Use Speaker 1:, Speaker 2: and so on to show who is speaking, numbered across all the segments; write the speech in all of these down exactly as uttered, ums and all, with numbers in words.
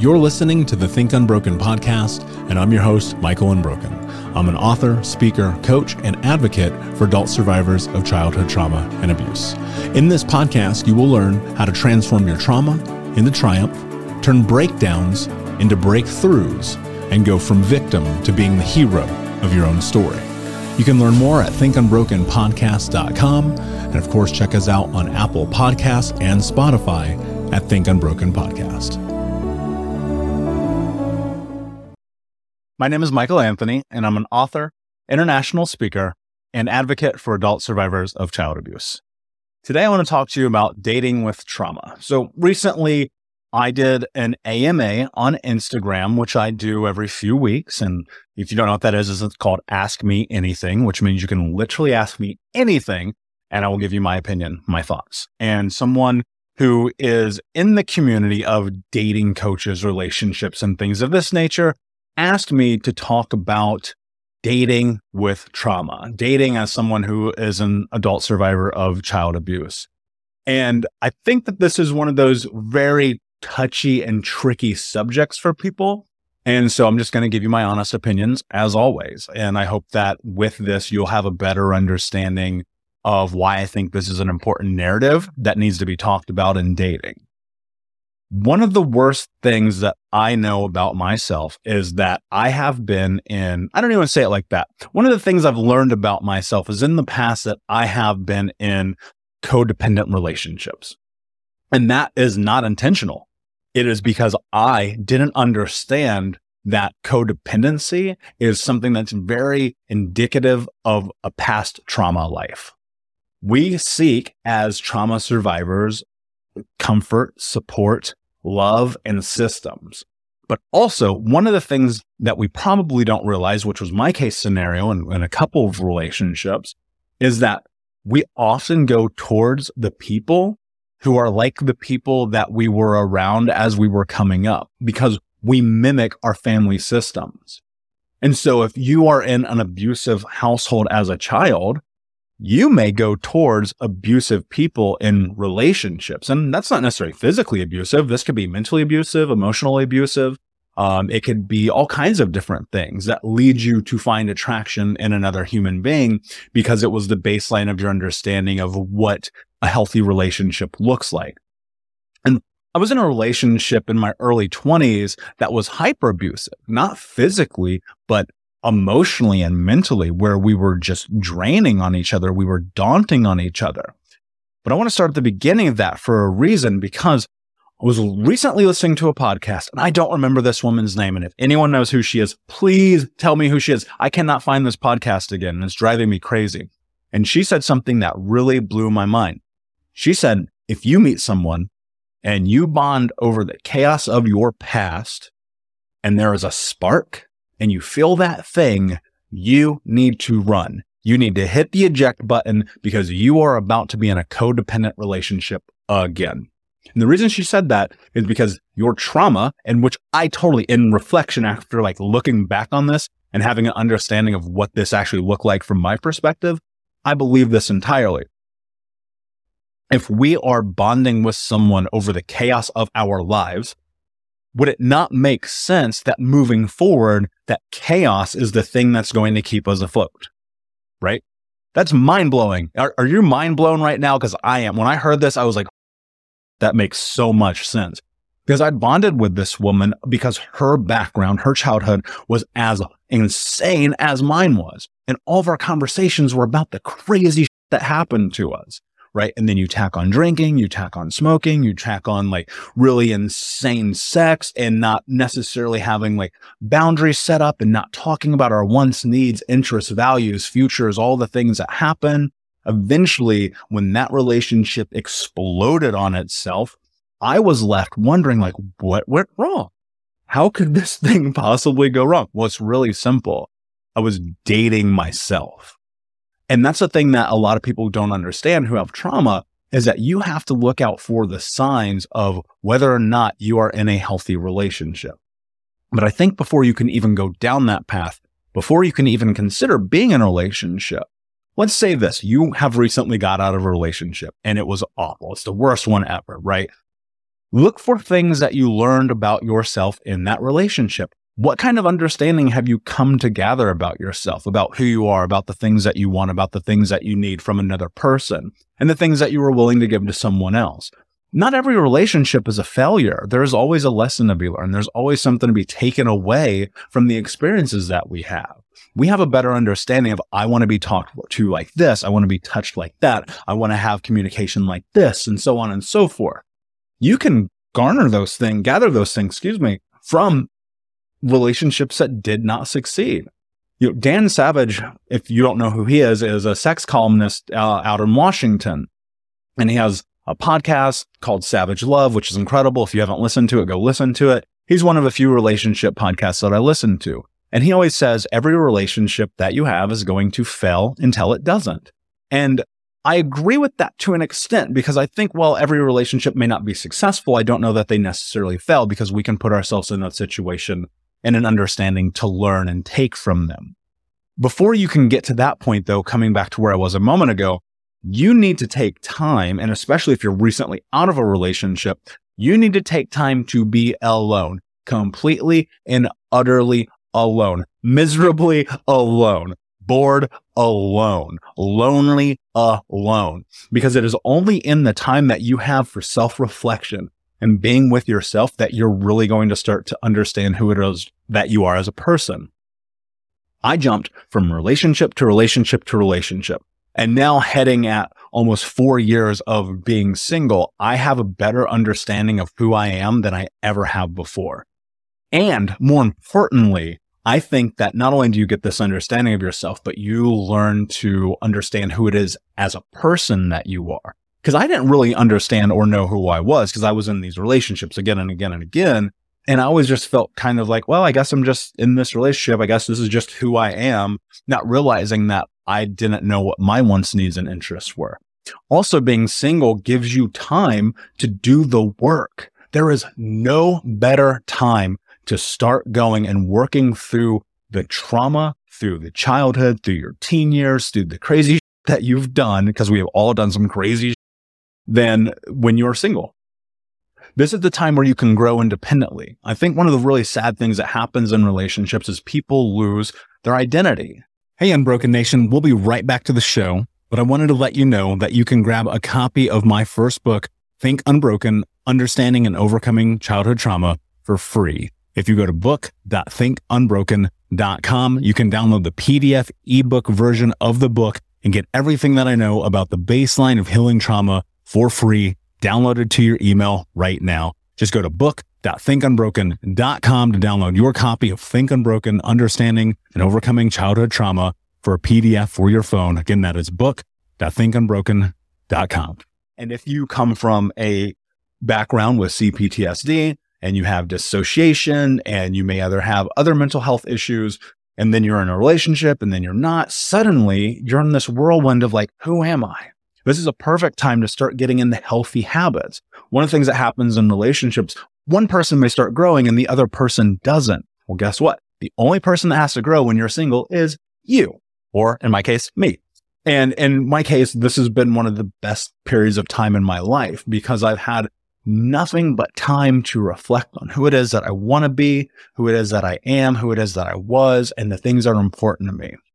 Speaker 1: You're listening to the Think Unbroken podcast, and I'm your host, Michael Unbroken. I'm an author, speaker, coach, and advocate for adult survivors of childhood trauma and abuse. In this podcast, you will learn how to transform your trauma into triumph, turn breakdowns into breakthroughs, and go from victim to being the hero of your own story. You can learn more at think unbroken podcast dot com, and of course, check us out on Apple Podcasts and Spotify at Think Unbroken Podcast. My name is Michael Anthony, and I'm an author, international speaker, and advocate for adult survivors of child abuse. Today, I want to talk to you about dating with trauma. So recently, I did an A M A on Instagram, which I do every few weeks. And if you don't know what that is, it's called Ask Me Anything, which means you can literally ask me anything, and I will give you my opinion, my thoughts. And someone who is in the community of dating coaches, relationships, and things of this nature asked me to talk about dating with trauma, dating as someone who is an adult survivor of child abuse. And I think that this is one of those very touchy and tricky subjects for people. And so I'm just going to give you my honest opinions as always. And I hope that with this, you'll have a better understanding of why I think this is an important narrative that needs to be talked about in dating. One of the worst things that I know about myself is that I have been in, I don't even say it like that. One of the things I've learned about myself is in the past that I have been in codependent relationships. And that is not intentional. It is because I didn't understand that codependency is something that's very indicative of a past trauma life. We seek, as trauma survivors, comfort, support, love, and systems. But also, one of the things that we probably don't realize, which was my case scenario in, in a couple of relationships, is that we often go towards the people who are like the people that we were around as we were coming up, because we mimic our family systems. And so if you are in an abusive household as a child, you may go towards abusive people in relationships. And that's not necessarily physically abusive. This could be mentally abusive, emotionally abusive. Um, it could be all kinds of different things that lead you to find attraction in another human being because it was the baseline of your understanding of what a healthy relationship looks like. And I was in a relationship in my early twenties that was hyper abusive, not physically, but emotionally and mentally, where we were just draining on each other. We were daunting on each other. But I want to start at the beginning of that for a reason, because I was recently listening to a podcast and I don't remember this woman's name. And if anyone knows who she is, please tell me who she is. I cannot find this podcast again and it's driving me crazy. And she said something that really blew my mind. She said, if you meet someone and you bond over the chaos of your past and there is a spark, and you feel that thing, you need to run. You need to hit the eject button because you are about to be in a codependent relationship again. And the reason she said that is because your trauma, and which I totally, in reflection after like looking back on this and having an understanding of what this actually looked like from my perspective, I believe this entirely. If we are bonding with someone over the chaos of our lives, would it not make sense that moving forward, that chaos is the thing that's going to keep us afloat, right? That's mind-blowing. Are, are you mind-blown right now? Because I am. When I heard this, I was like, that makes so much sense. Because I bonded with this woman because her background, her childhood was as insane as mine was. And all of our conversations were about the crazy shit that happened to us. Right. And then you tack on drinking, you tack on smoking, you tack on like really insane sex and not necessarily having like boundaries set up and not talking about our wants, needs, interests, values, futures, all the things that happen. Eventually, when that relationship exploded on itself, I was left wondering like, what went wrong? How could this thing possibly go wrong? Well, it's really simple. I was dating myself. And that's the thing that a lot of people don't understand who have trauma, is that you have to look out for the signs of whether or not you are in a healthy relationship. But I think before you can even go down that path, before you can even consider being in a relationship, let's say this, you have recently got out of a relationship and it was awful. It's the worst one ever, right? Look for things that you learned about yourself in that relationship. What kind of understanding have you come to gather about yourself, about who you are, about the things that you want, about the things that you need from another person, and the things that you were willing to give to someone else? Not every relationship is a failure. There's always a lesson to be learned. There's always something to be taken away from the experiences that we have. We have a better understanding of, I want to be talked to like this. I want to be touched like that. I want to have communication like this, and so on and so forth. You can garner those things, gather those things, excuse me, from relationships that did not succeed. You know, Dan Savage, if you don't know who he is, is a sex columnist uh, out in Washington. And he has a podcast called Savage Love, which is incredible. If you haven't listened to it, go listen to it. He's one of a few relationship podcasts that I listen to. And he always says every relationship that you have is going to fail until it doesn't. And I agree with that to an extent, because I think while every relationship may not be successful, I don't know that they necessarily fail, because we can put ourselves in that situation and an understanding to learn and take from them. Before you can get to that point, though, coming back to where I was a moment ago, you need to take time, and especially if you're recently out of a relationship, you need to take time to be alone, completely and utterly alone, miserably alone, bored alone, lonely alone, because it is only in the time that you have for self-reflection and being with yourself that you're really going to start to understand who it is that you are as a person. I jumped from relationship to relationship to relationship. And now heading at almost four years of being single, I have a better understanding of who I am than I ever have before. And more importantly, I think that not only do you get this understanding of yourself, but you learn to understand who it is as a person that you are. Because I didn't really understand or know who I was, because I was in these relationships again and again and again. And I always just felt kind of like, well, I guess I'm just in this relationship. I guess this is just who I am, not realizing that I didn't know what my wants, needs, and interests were. Also, being single gives you time to do the work. There is no better time to start going and working through the trauma, through the childhood, through your teen years, through the crazy that you've done, because we have all done some crazy than when you're single. This is the time where you can grow independently. I think one of the really sad things that happens in relationships is people lose their identity. Hey, Unbroken Nation, we'll be right back to the show, but I wanted to let you know that you can grab a copy of my first book, Think Unbroken, Understanding and Overcoming Childhood Trauma, for free. If you go to book dot think unbroken dot com, you can download the P D F ebook version of the book and get everything that I know about the baseline of healing trauma for free, downloaded to your email right now. Just go to book dot think unbroken dot com to download your copy of Think Unbroken, Understanding and Overcoming Childhood Trauma for a P D F for your phone. Again, that is book dot think unbroken dot com. And if you come from a background with C P T S D and you have dissociation and you may either have other mental health issues, and then you're in a relationship and then you're not, suddenly you're in this whirlwind of like, who am I? This is a perfect time to start getting into healthy habits. One of the things that happens in relationships, one person may start growing and the other person doesn't. Well, guess what? The only person that has to grow when you're single is you, or in my case, me. And in my case, this has been one of the best periods of time in my life because I've had nothing but time to reflect on who it is that I want to be, who it is that I am, who it is that I was, and the things that are important to me.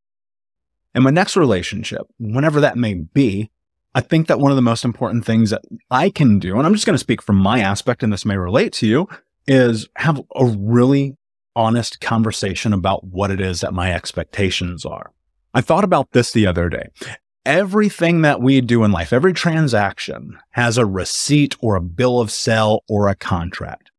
Speaker 1: In my next relationship, whenever that may be, I think that one of the most important things that I can do, and I'm just going to speak from my aspect, and this may relate to you, is have a really honest conversation about what it is that my expectations are. I thought about this the other day. Everything that we do in life, every transaction has a receipt or a bill of sale or a contract.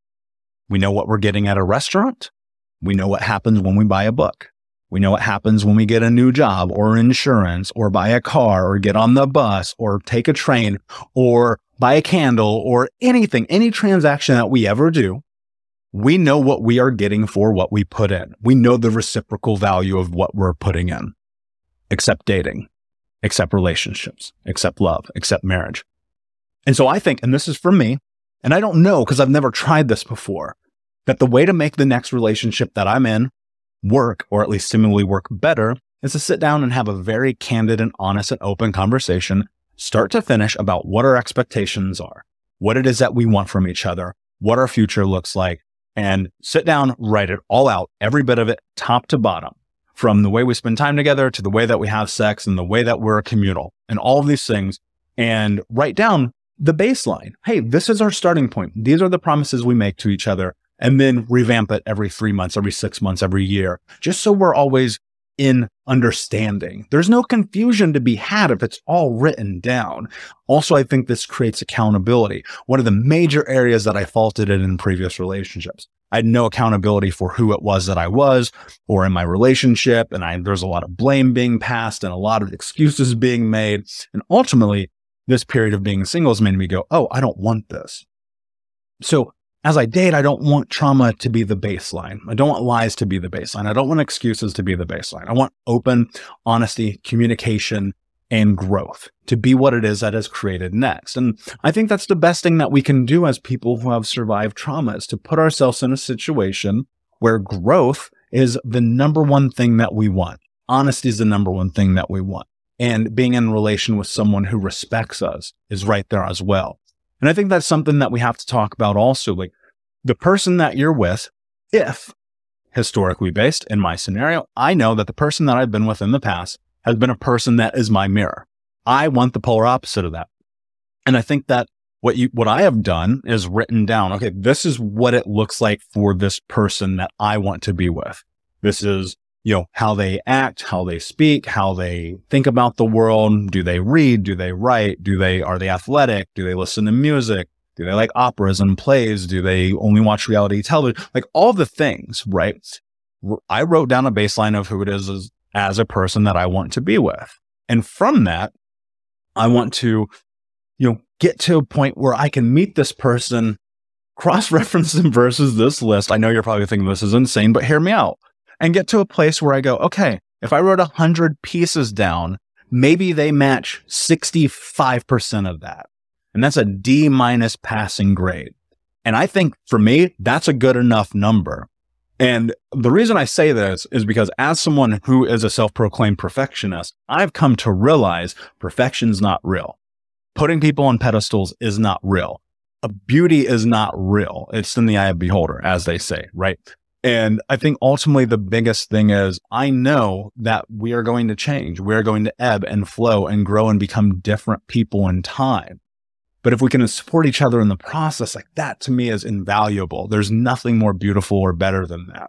Speaker 1: We know what we're getting at a restaurant. We know what happens when we buy a book. We know what happens when we get a new job or insurance or buy a car or get on the bus or take a train or buy a candle or anything, any transaction that we ever do. We know what we are getting for what we put in. We know the reciprocal value of what we're putting in, except dating, except relationships, except love, except marriage. And so I think, and this is for me, and I don't know because I've never tried this before, that the way to make the next relationship that I'm in work, or at least seemingly work better, is to sit down and have a very candid and honest and open conversation, start to finish, about what our expectations are. what it is that we want from each other, what our future looks like, and sit down, write it all out, every bit of it, top to bottom, from the way we spend time together to the way that we have sex and the way that we're communal and all of these things, and write down the baseline. Hey, this is our starting point. These are the promises we make to each other, and then revamp it every three months, every six months, every year, just so we're always in understanding. There's no confusion to be had if it's all written down. Also, I think this creates accountability. One of the major areas that I faulted in in previous relationships, I had no accountability for who it was that I was or in my relationship. And I, there's a lot of blame being passed and a lot of excuses being made. And ultimately, this period of being single has made me go, oh, I don't want this. So as I date, I don't want trauma to be the baseline. I don't want lies to be the baseline. I don't want excuses to be the baseline. I want open, honesty, communication, and growth to be what it is that is created next. And I think that's the best thing that we can do as people who have survived trauma, is to put ourselves in a situation where growth is the number one thing that we want. Honesty is the number one thing that we want. And being in a relation with someone who respects us is right there as well. And I think that's something that we have to talk about also. Like, the person that you're with, if historically based in my scenario, I know that the person that I've been with in the past has been a person that is my mirror. I want the polar opposite of that. And I think that what you, what I have done is written down, okay, this is what it looks like for this person that I want to be with. This is, you know, how they act, how they speak, how they think about the world. Do they read? Do they write? Do they, are they athletic? Do they listen to music? Do they like operas and plays? Do they only watch reality television? Like all the things, right? I wrote down a baseline of who it is as, as a person that I want to be with. And from that, I want to, you know, get to a point where I can meet this person, cross-reference them versus this list. I know you're probably thinking this is insane, but hear me out. And get to a place where I go, okay, if I wrote one hundred pieces down, maybe they match sixty-five percent of that. And that's a D minus passing grade. And I think for me, that's a good enough number. And the reason I say this is because as someone who is a self-proclaimed perfectionist, I've come to realize perfection's not real. Putting people on pedestals is not real. A beauty is not real. It's in the eye of the beholder, as they say, right? And I think ultimately the biggest thing is I know that we are going to change. We are going to ebb and flow and grow and become different people in time. But if we can support each other in the process, like that to me is invaluable. There's nothing more beautiful or better than that.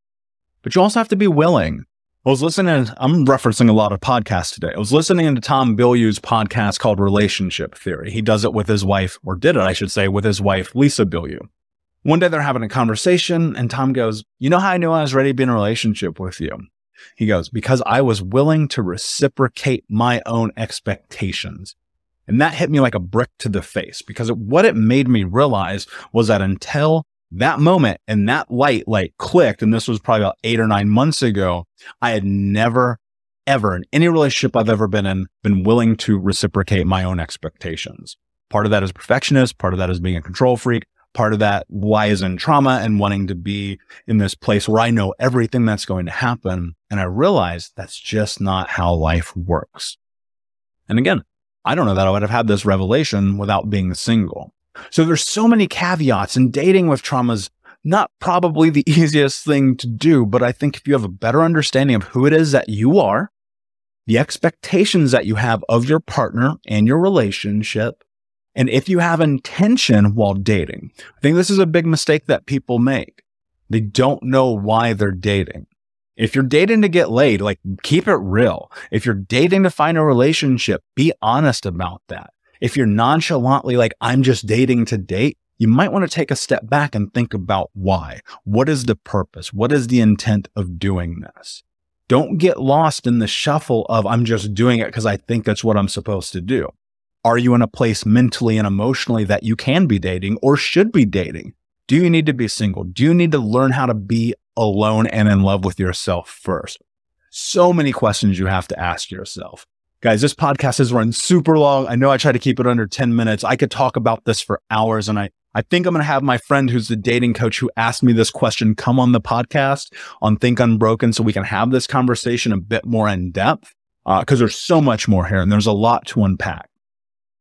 Speaker 1: But you also have to be willing. I was listening, I'm referencing a lot of podcasts today. I was listening to Tom Bilyeu's podcast called Relationship Theory. He does it with his wife, or did it, I should say, with his wife, Lisa Bilyeu. One day they're having a conversation and Tom goes, you know how I knew I was ready to be in a relationship with you? He goes, because I was willing to reciprocate my own expectations. And that hit me like a brick to the face, because it, what it made me realize was that until that moment and that light like clicked, and this was probably about eight or nine months ago, I had never, ever in any relationship I've ever been in, been willing to reciprocate my own expectations. Part of that is perfectionist. Part of that is being a control freak. Part of that lies in trauma and wanting to be in this place where I know everything that's going to happen. And I realized that's just not how life works. And again, I don't know that I would have had this revelation without being single. So there's so many caveats, and dating with trauma is not probably the easiest thing to do. But I think if you have a better understanding of who it is that you are, the expectations that you have of your partner and your relationship, and if you have intention while dating, I think this is a big mistake that people make. They don't know why they're dating. If you're dating to get laid, like keep it real. If you're dating to find a relationship, be honest about that. If you're nonchalantly like, I'm just dating to date, you might want to take a step back and think about why. What is the purpose? What is the intent of doing this? Don't get lost in the shuffle of I'm just doing it because I think that's what I'm supposed to do. Are you in a place mentally and emotionally that you can be dating or should be dating? Do you need to be single? Do you need to learn how to be alone and in love with yourself first? So many questions you have to ask yourself. Guys, this podcast has run super long. I know I try to keep it under ten minutes. I could talk about this for hours. And I, I think I'm going to have my friend who's the dating coach who asked me this question come on the podcast on Think Unbroken so we can have this conversation a bit more in depth because uh, there's so much more here and there's a lot to unpack.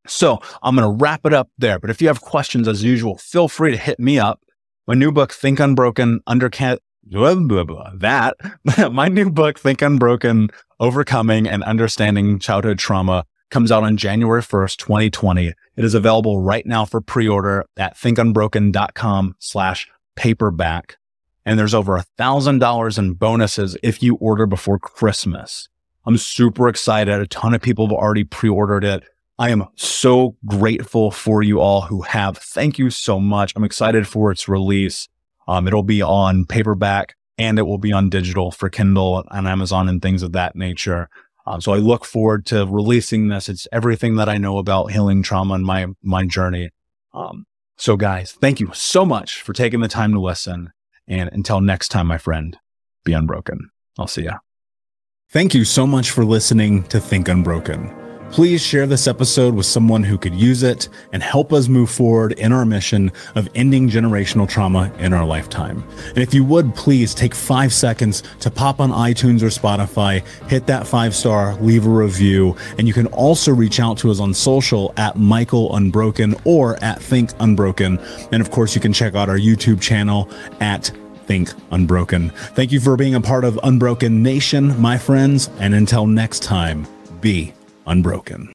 Speaker 1: So I'm going to wrap it up there. But if you have questions, as usual, feel free to hit me up. My new book, Think Unbroken, Underca- blah, blah, blah, that, my new book, Think Unbroken, Overcoming and Understanding Childhood Trauma, comes out on January first, twenty twenty. It is available right now for pre-order at thinkunbroken.com slash paperback. And there's over a thousand dollars in bonuses if you order before Christmas. I'm super excited. A ton of people have already pre-ordered it. I am so grateful for you all who have. Thank you so much. I'm excited for its release. Um, it'll be on paperback and it will be on digital for Kindle and Amazon and things of that nature. Um, so I look forward to releasing this. It's everything that I know about healing trauma and my, my journey. Um, so guys, thank you so much for taking the time to listen. And until next time, my friend, be unbroken. I'll see ya. Thank you so much for listening to Think Unbroken. Please share this episode with someone who could use it and help us move forward in our mission of ending generational trauma in our lifetime. And if you would, please take five seconds to pop on iTunes or Spotify, hit that five star, leave a review. And you can also reach out to us on social at Michael Unbroken or at Think Unbroken. And of course, you can check out our YouTube channel at Think Unbroken. Thank you for being a part of Unbroken Nation, my friends. And until next time, be unbroken.